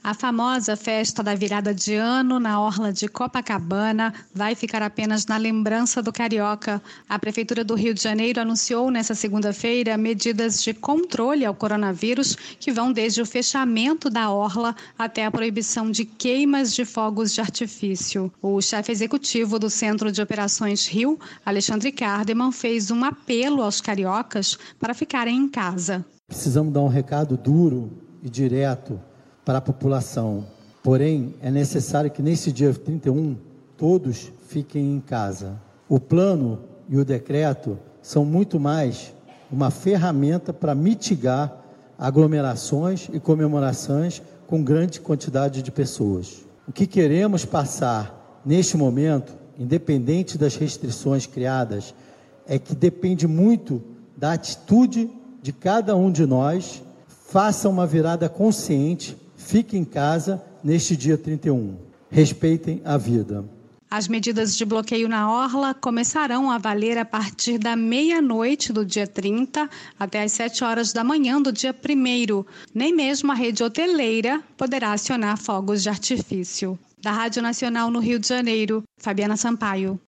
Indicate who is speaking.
Speaker 1: A famosa festa da virada de ano na orla de Copacabana vai ficar apenas na lembrança do carioca. A Prefeitura do Rio de Janeiro anunciou nesta segunda-feira medidas de controle ao coronavírus que vão desde o fechamento da orla até a proibição de queimas de fogos de artifício. O chefe executivo do Centro de Operações Rio, Alexandre Kardeman, fez um apelo aos cariocas para ficarem em casa.
Speaker 2: Precisamos dar um recado duro e direto para a população. Porém, é necessário que nesse dia 31 todos fiquem em casa. O plano e o decreto são muito mais uma ferramenta para mitigar aglomerações e comemorações com grande quantidade de pessoas. O que queremos passar neste momento, independente das restrições criadas, é que depende muito da atitude de cada um de nós. Faça uma virada consciente. Fique em casa neste dia 31. Respeitem a vida.
Speaker 1: As medidas de bloqueio na orla começarão a valer a partir da meia-noite do dia 30 até às 7 horas da manhã do dia 1º. Nem mesmo a rede hoteleira poderá acionar fogos de artifício. Da Rádio Nacional no Rio de Janeiro, Fabiana Sampaio.